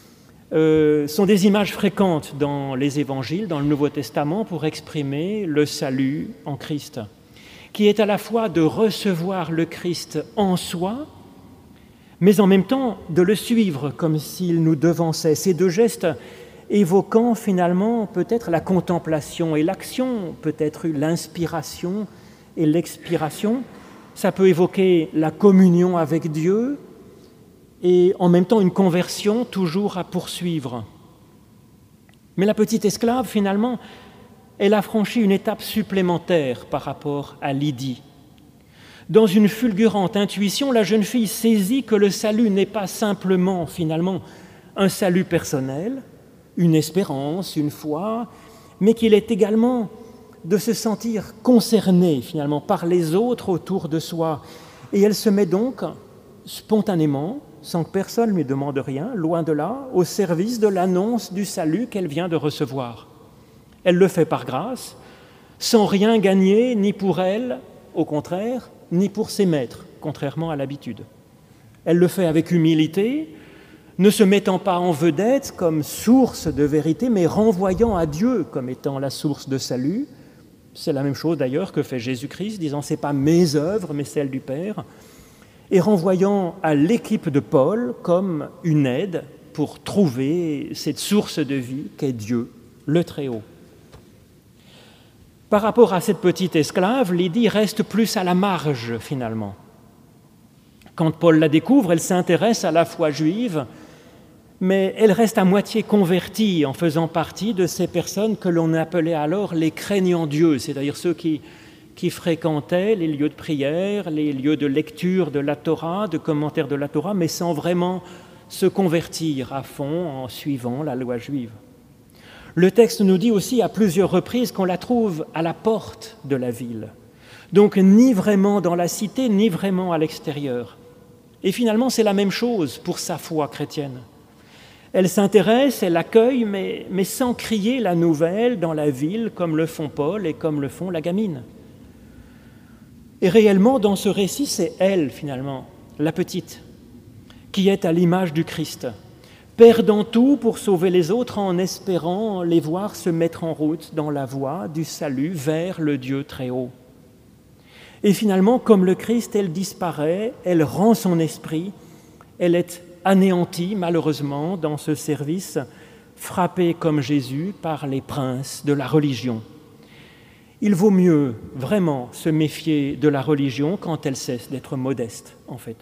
sont des images fréquentes dans les évangiles, dans le Nouveau Testament, pour exprimer le salut en Christ, qui est à la fois de recevoir le Christ en soi, mais en même temps de le suivre comme s'il nous devançait. Ces deux gestes évoquant finalement peut-être la contemplation et l'action, peut-être l'inspiration et l'expiration. Ça peut évoquer la communion avec Dieu et en même temps une conversion toujours à poursuivre. Mais la petite esclave, finalement, elle a franchi une étape supplémentaire par rapport à Lydie. Dans une fulgurante intuition, la jeune fille saisit que le salut n'est pas simplement, finalement, un salut personnel, une espérance, une foi, mais qu'il est également de se sentir concernée, finalement, par les autres autour de soi. Et elle se met donc spontanément, sans que personne lui demande rien, loin de là, au service de l'annonce du salut qu'elle vient de recevoir. Elle le fait par grâce, sans rien gagner, ni pour elle, au contraire, ni pour ses maîtres, contrairement à l'habitude. Elle le fait avec humilité, ne se mettant pas en vedette comme source de vérité, mais renvoyant à Dieu comme étant la source de salut. C'est la même chose d'ailleurs que fait Jésus-Christ, disant « c'est pas mes œuvres, mais celles du Père », et renvoyant à l'équipe de Paul comme une aide pour trouver cette source de vie qu'est Dieu, le Très-Haut. Par rapport à cette petite esclave, Lydie reste plus à la marge finalement. Quand Paul la découvre, elle s'intéresse à la foi juive, mais elle reste à moitié convertie en faisant partie de ces personnes que l'on appelait alors les craignants Dieu, c'est-à-dire ceux qui fréquentaient les lieux de prière, les lieux de lecture de la Torah, de commentaires de la Torah, mais sans vraiment se convertir à fond en suivant la loi juive. Le texte nous dit aussi à plusieurs reprises qu'on la trouve à la porte de la ville, donc ni vraiment dans la cité, ni vraiment à l'extérieur. Et finalement, c'est la même chose pour sa foi chrétienne. Elle s'intéresse, elle accueille, mais sans crier la nouvelle dans la ville comme le font Paul et comme le font la gamine. Et réellement, dans ce récit, c'est elle, finalement, la petite, qui est à l'image du Christ, perdant tout pour sauver les autres en espérant les voir se mettre en route dans la voie du salut vers le Dieu très haut. Et finalement, comme le Christ, elle disparaît, elle rend son esprit, elle est anéantie malheureusement dans ce service, frappée comme Jésus par les princes de la religion. Il vaut mieux vraiment se méfier de la religion quand elle cesse d'être modeste, en fait.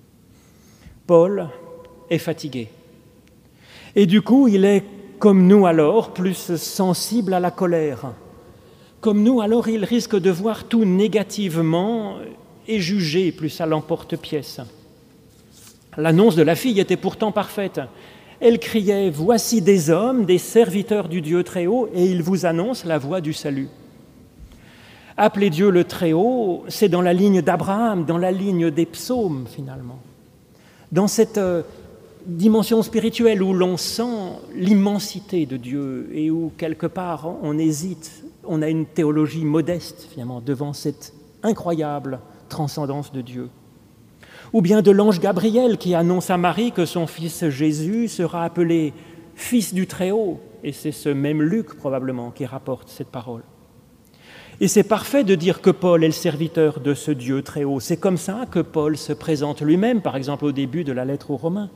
Paul est fatigué. Et du coup, il est, comme nous alors, plus sensible à la colère. Comme nous, alors, il risque de voir tout négativement et juger plus à l'emporte-pièce. L'annonce de la fille était pourtant parfaite. Elle criait « Voici des hommes, des serviteurs du Dieu Très-Haut, et ils vous annoncent la voie du salut. » Appeler Dieu le Très-Haut, c'est dans la ligne d'Abraham, dans la ligne des psaumes, finalement. Dans cette dimension spirituelle où l'on sent l'immensité de Dieu et où, quelque part, on hésite, on a une théologie modeste, finalement, devant cette incroyable transcendance de Dieu. Ou bien de l'ange Gabriel qui annonce à Marie que son fils Jésus sera appelé Fils du Très-Haut, et c'est ce même Luc, probablement, qui rapporte cette parole. Et c'est parfait de dire que Paul est le serviteur de ce Dieu très haut. C'est comme ça que Paul se présente lui-même, par exemple au début de la lettre aux Romains.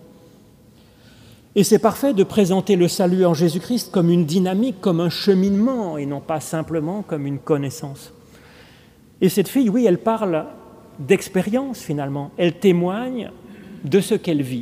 Et c'est parfait de présenter le salut en Jésus-Christ comme une dynamique, comme un cheminement, et non pas simplement comme une connaissance. Et cette fille, oui, elle parle d'expérience finalement. Elle témoigne de ce qu'elle vit.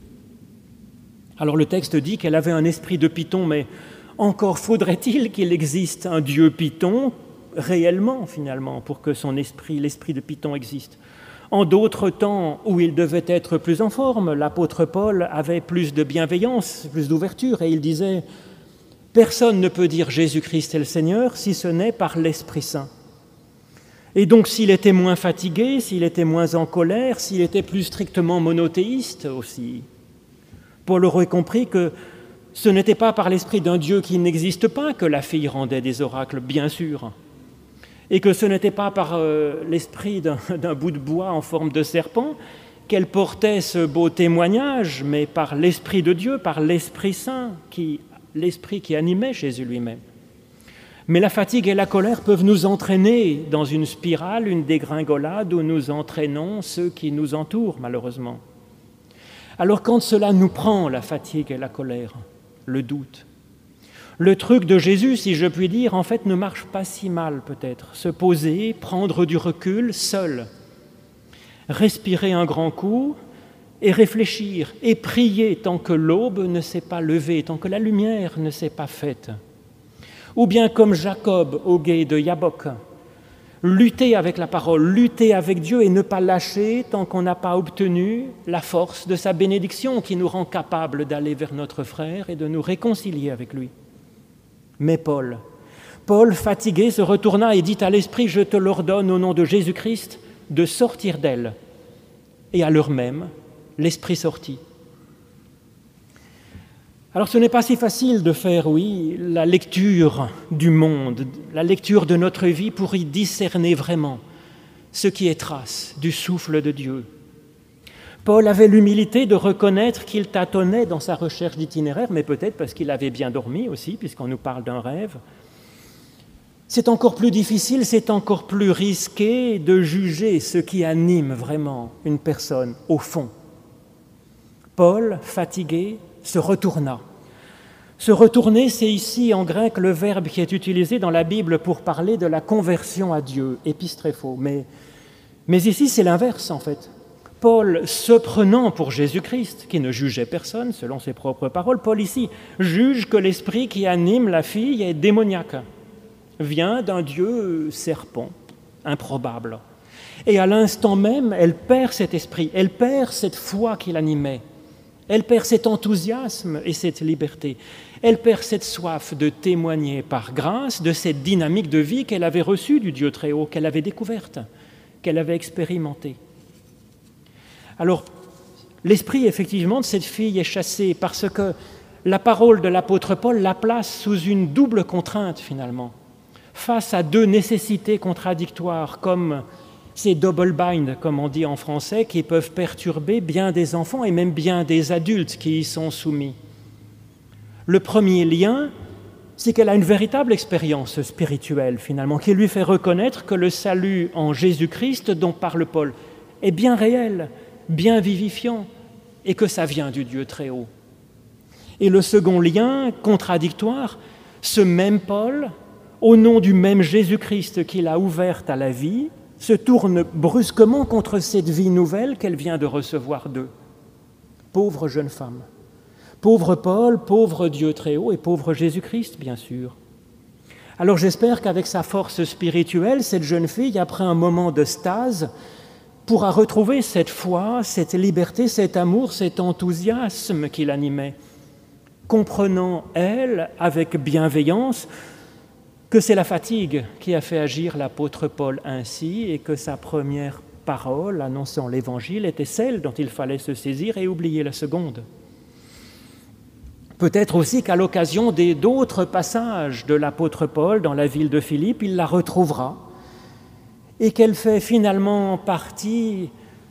Alors le texte dit qu'elle avait un esprit de Python, mais encore faudrait-il qu'il existe un Dieu Python réellement finalement pour que son esprit, l'esprit de Python existe. En d'autres temps où il devait être plus en forme, l'apôtre Paul avait plus de bienveillance, plus d'ouverture, et il disait « Personne ne peut dire Jésus-Christ est le Seigneur si ce n'est par l'Esprit Saint ». Et donc s'il était moins fatigué, s'il était moins en colère, s'il était plus strictement monothéiste aussi, Paul aurait compris que ce n'était pas par l'esprit d'un Dieu qui n'existe pas que la fille rendait des oracles, bien sûr, et que ce n'était pas par l'esprit d'un bout de bois en forme de serpent qu'elle portait ce beau témoignage, mais par l'Esprit de Dieu, par l'Esprit Saint, l'Esprit qui animait Jésus lui-même. Mais la fatigue et la colère peuvent nous entraîner dans une spirale, une dégringolade où nous entraînons ceux qui nous entourent, malheureusement. Alors quand cela nous prend, la fatigue et la colère, le doute, le truc de Jésus, si je puis dire, en fait, ne marche pas si mal peut-être. Se poser, prendre du recul, seul. Respirer un grand coup et réfléchir et prier tant que l'aube ne s'est pas levée, tant que la lumière ne s'est pas faite. Ou bien comme Jacob au gué de Yabok, lutter avec la parole, lutter avec Dieu et ne pas lâcher tant qu'on n'a pas obtenu la force de sa bénédiction qui nous rend capables d'aller vers notre frère et de nous réconcilier avec lui. Mais Paul, fatigué, se retourna et dit à l'esprit « Je te l'ordonne au nom de Jésus-Christ de sortir d'elle. » Et à l'heure même, l'esprit sortit. Alors ce n'est pas si facile de faire, oui, la lecture du monde, la lecture de notre vie pour y discerner vraiment ce qui est trace du souffle de Dieu. Paul avait l'humilité de reconnaître qu'il tâtonnait dans sa recherche d'itinéraire, mais peut-être parce qu'il avait bien dormi aussi, puisqu'on nous parle d'un rêve. C'est encore plus difficile, c'est encore plus risqué de juger ce qui anime vraiment une personne au fond. Paul, fatigué, se retourna. Se retourner, c'est ici en grec le verbe qui est utilisé dans la Bible pour parler de la conversion à Dieu, épistréphos. Mais ici, c'est l'inverse en fait. Paul, se prenant pour Jésus-Christ, qui ne jugeait personne selon ses propres paroles, Paul ici juge que l'esprit qui anime la fille est démoniaque, vient d'un Dieu serpent, improbable. Et à l'instant même, elle perd cet esprit, elle perd cette foi qui l'animait, elle perd cet enthousiasme et cette liberté, elle perd cette soif de témoigner par grâce de cette dynamique de vie qu'elle avait reçue du Dieu très haut, qu'elle avait découverte, qu'elle avait expérimentée. Alors, l'esprit, effectivement, de cette fille est chassé parce que la parole de l'apôtre Paul la place sous une double contrainte, finalement, face à deux nécessités contradictoires, comme ces double bind, comme on dit en français, qui peuvent perturber bien des enfants et même bien des adultes qui y sont soumis. Le premier lien, c'est qu'elle a une véritable expérience spirituelle, finalement, qui lui fait reconnaître que le salut en Jésus-Christ dont parle Paul est bien réel, bien vivifiant, et que ça vient du Dieu très haut. Et le second lien, contradictoire, ce même Paul, au nom du même Jésus-Christ qui l'a ouverte à la vie, se tourne brusquement contre cette vie nouvelle qu'elle vient de recevoir d'eux. Pauvre jeune femme, pauvre Paul, pauvre Dieu très haut et pauvre Jésus-Christ, bien sûr. Alors j'espère qu'avec sa force spirituelle, cette jeune fille, après un moment de stase, pourra retrouver cette foi, cette liberté, cet amour, cet enthousiasme qui l'animait, comprenant, elle, avec bienveillance, que c'est la fatigue qui a fait agir l'apôtre Paul ainsi et que sa première parole annonçant l'Évangile était celle dont il fallait se saisir et oublier la seconde. Peut-être aussi qu'à l'occasion d'autres passages de l'apôtre Paul dans la ville de Philippe, il la retrouvera et qu'elle fait finalement partie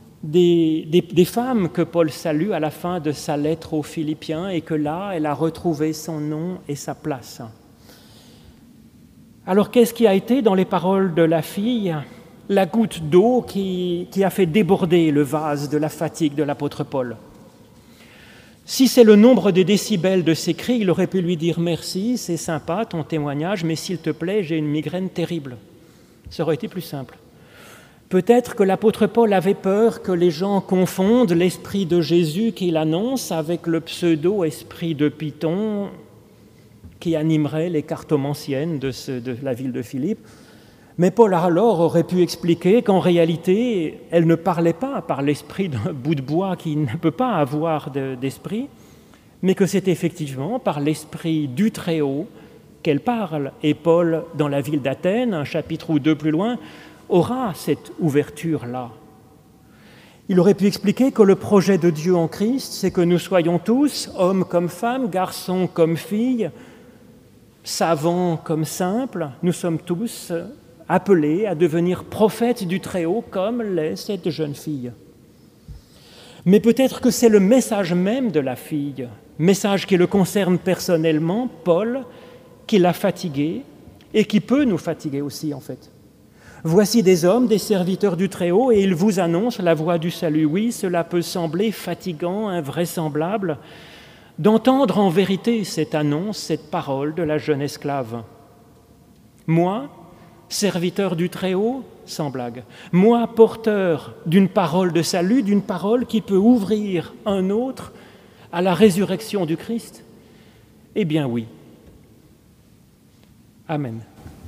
des femmes que Paul salue à la fin de sa lettre aux Philippiens et que là, elle a retrouvé son nom et sa place. Alors qu'est-ce qui a été dans les paroles de la fille la goutte d'eau qui a fait déborder le vase de la fatigue de l'apôtre Paul? Si c'est le nombre des décibels de ses cris, il aurait pu lui dire « Merci, c'est sympa ton témoignage, mais s'il te plaît, j'ai une migraine terrible ». Ça aurait été plus simple. Peut-être que l'apôtre Paul avait peur que les gens confondent l'esprit de Jésus qu'il annonce avec le pseudo-esprit de Python qui animerait les cartomanciennes de la ville de Philippe. Mais Paul alors aurait pu expliquer qu'en réalité, elle ne parlait pas par l'esprit d'un bout de bois qui ne peut pas avoir d'esprit, mais que c'est effectivement par l'esprit du Très-Haut qu'elle parle. Et Paul, dans la ville d'Athènes, un chapitre ou deux plus loin, aura cette ouverture-là. Il aurait pu expliquer que le projet de Dieu en Christ, c'est que nous soyons tous, hommes comme femmes, garçons comme filles, savants comme simples, nous sommes tous appelés à devenir prophètes du Très-Haut comme l'est cette jeune fille. Mais peut-être que c'est le message même de la fille, message qui le concerne personnellement, Paul, qui l'a fatigué et qui peut nous fatiguer aussi en fait. Voici des hommes, des serviteurs du Très-Haut, et ils vous annoncent la voie du salut. Oui, cela peut sembler fatigant, invraisemblable, d'entendre en vérité cette annonce, cette parole de la jeune esclave. Moi, serviteur du Très-Haut, sans blague, moi, porteur d'une parole de salut, d'une parole qui peut ouvrir un autre à la résurrection du Christ, eh bien oui. Amen.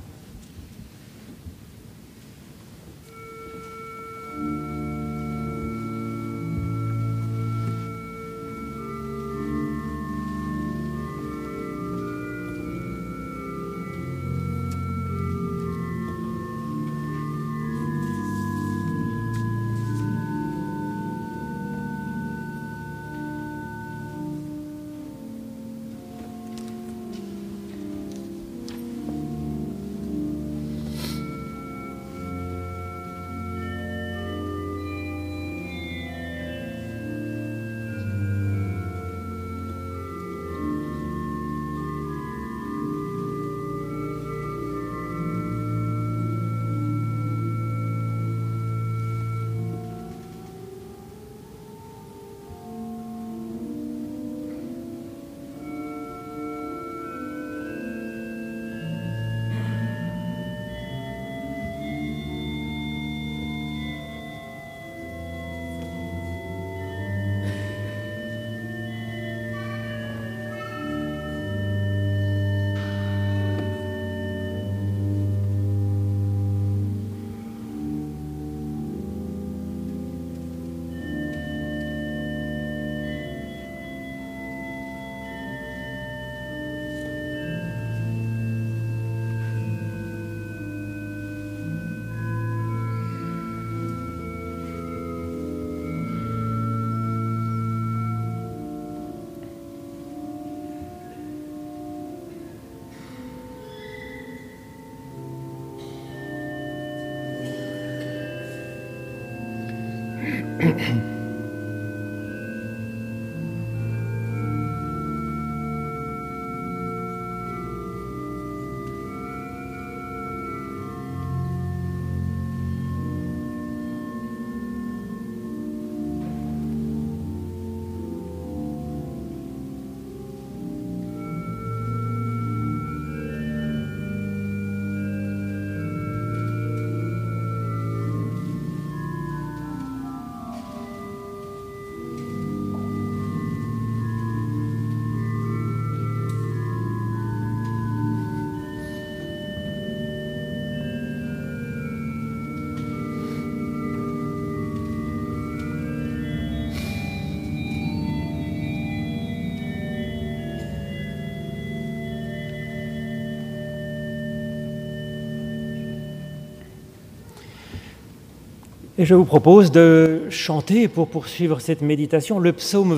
Et je vous propose de chanter, pour poursuivre cette méditation, le psaume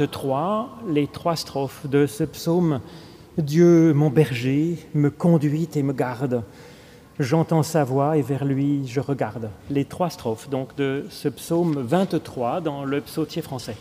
23, les 3 strophes de ce psaume. Dieu, mon berger, me conduit et me garde. J'entends sa voix et vers lui je regarde. Les 3 strophes donc de ce psaume 23 dans le psautier français.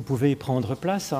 Vous pouvez prendre place.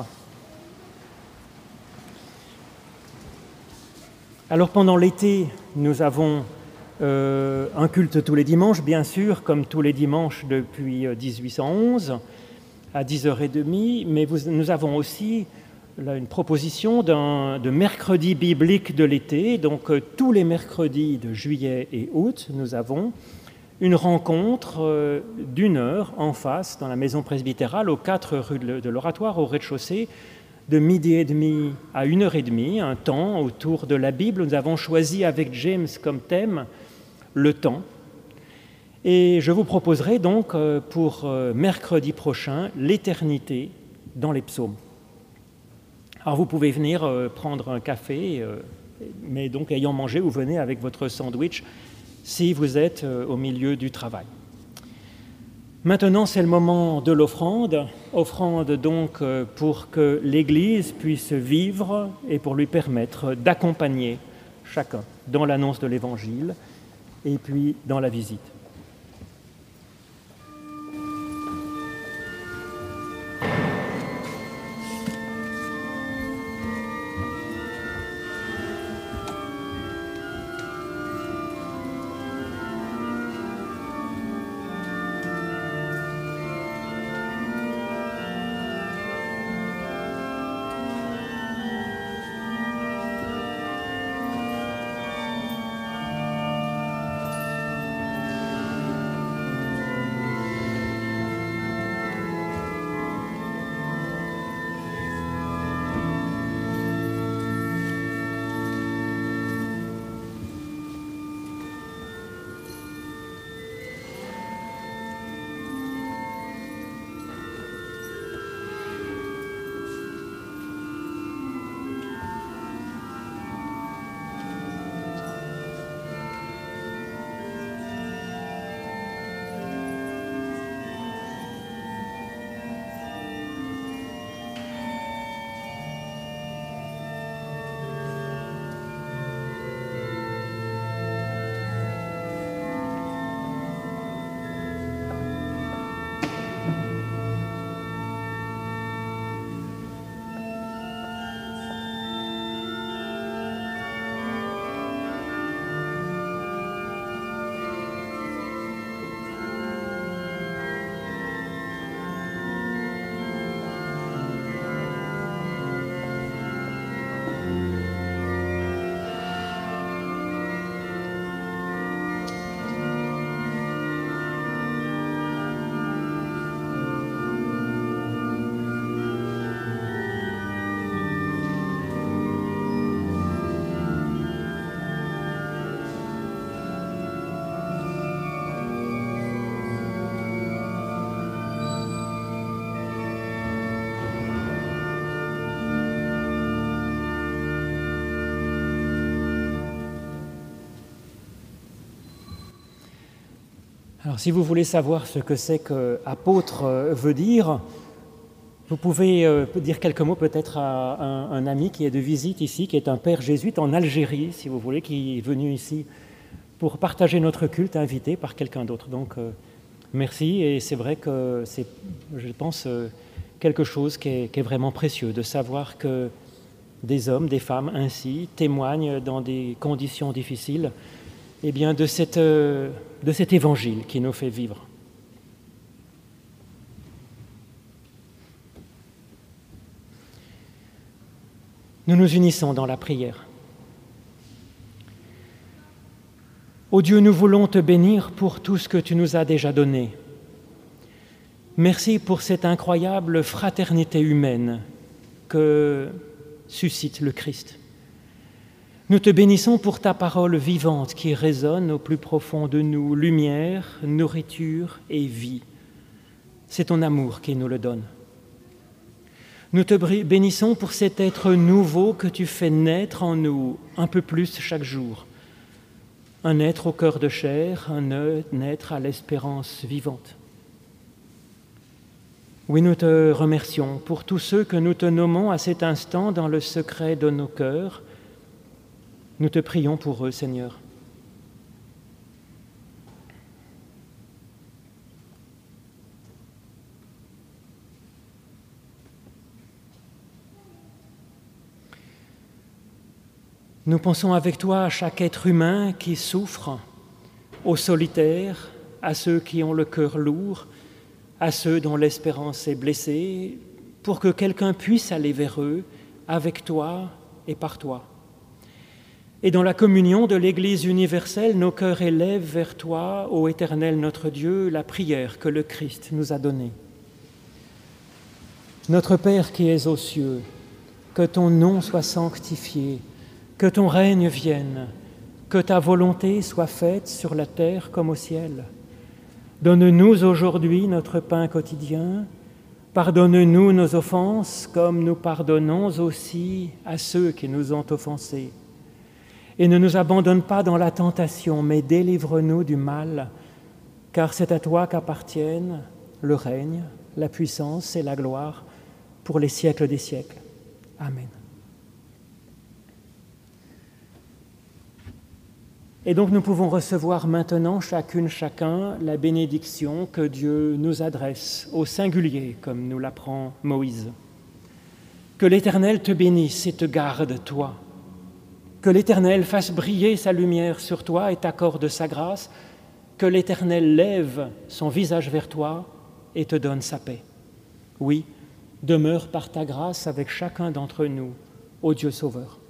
Alors pendant l'été, nous avons un culte tous les dimanches, bien sûr, comme tous les dimanches depuis 1811, à 10h30, mais nous avons aussi là, une proposition de mercredi biblique de l'été. Donc tous les mercredis de juillet et août, nous avons une rencontre d'1 heure en face, dans la maison presbytérale, aux 4 rues de l'Oratoire, au rez-de-chaussée, de 12h30 à 1h30, un temps autour de la Bible. Nous avons choisi avec James comme thème le temps. Et je vous proposerai donc pour mercredi prochain l'éternité dans les psaumes. Alors vous pouvez venir prendre un café, mais donc ayant mangé, vous venez avec votre sandwich si vous êtes au milieu du travail. Maintenant, c'est le moment de l'offrande. Offrande donc pour que l'Église puisse vivre et pour lui permettre d'accompagner chacun dans l'annonce de l'Évangile et puis dans la visite. Alors, si vous voulez savoir ce que c'est qu'apôtre veut dire, vous pouvez dire quelques mots peut-être à un ami qui est de visite ici, qui est un père jésuite en Algérie, si vous voulez, qui est venu ici pour partager notre culte, invité par quelqu'un d'autre. Donc, merci, et c'est vrai que c'est, je pense, quelque chose qui est vraiment précieux, de savoir que des hommes, des femmes ainsi, témoignent dans des conditions difficiles, eh bien, de cet évangile qui nous fait vivre. Nous nous unissons dans la prière. Ô Dieu, nous voulons te bénir pour tout ce que tu nous as déjà donné. Merci pour cette incroyable fraternité humaine que suscite le Christ. Nous te bénissons pour ta parole vivante qui résonne au plus profond de nous, lumière, nourriture et vie. C'est ton amour qui nous le donne. Nous te bénissons pour cet être nouveau que tu fais naître en nous un peu plus chaque jour. Un être au cœur de chair, un être à l'espérance vivante. Oui, nous te remercions pour tous ceux que nous te nommons à cet instant dans le secret de nos cœurs. Nous te prions pour eux, Seigneur. Nous pensons avec toi à chaque être humain qui souffre, aux solitaires, à ceux qui ont le cœur lourd, à ceux dont l'espérance est blessée, pour que quelqu'un puisse aller vers eux, avec toi et par toi. Et dans la communion de l'Église universelle, nos cœurs élèvent vers toi, ô Éternel notre Dieu, la prière que le Christ nous a donnée. Notre Père qui es aux cieux, que ton nom soit sanctifié, que ton règne vienne, que ta volonté soit faite sur la terre comme au ciel. Donne-nous aujourd'hui notre pain quotidien. Pardonne-nous nos offenses comme nous pardonnons aussi à ceux qui nous ont offensés. Et ne nous abandonne pas dans la tentation, mais délivre-nous du mal, car c'est à toi qu'appartiennent le règne, la puissance et la gloire pour les siècles des siècles. Amen. Et donc nous pouvons recevoir maintenant chacune, chacun, la bénédiction que Dieu nous adresse au singulier, comme nous l'apprend Moïse. Que l'Éternel te bénisse et te garde, toi. Que l'Éternel fasse briller sa lumière sur toi et t'accorde sa grâce. Que l'Éternel lève son visage vers toi et te donne sa paix. Oui, demeure par ta grâce avec chacun d'entre nous, ô Dieu Sauveur.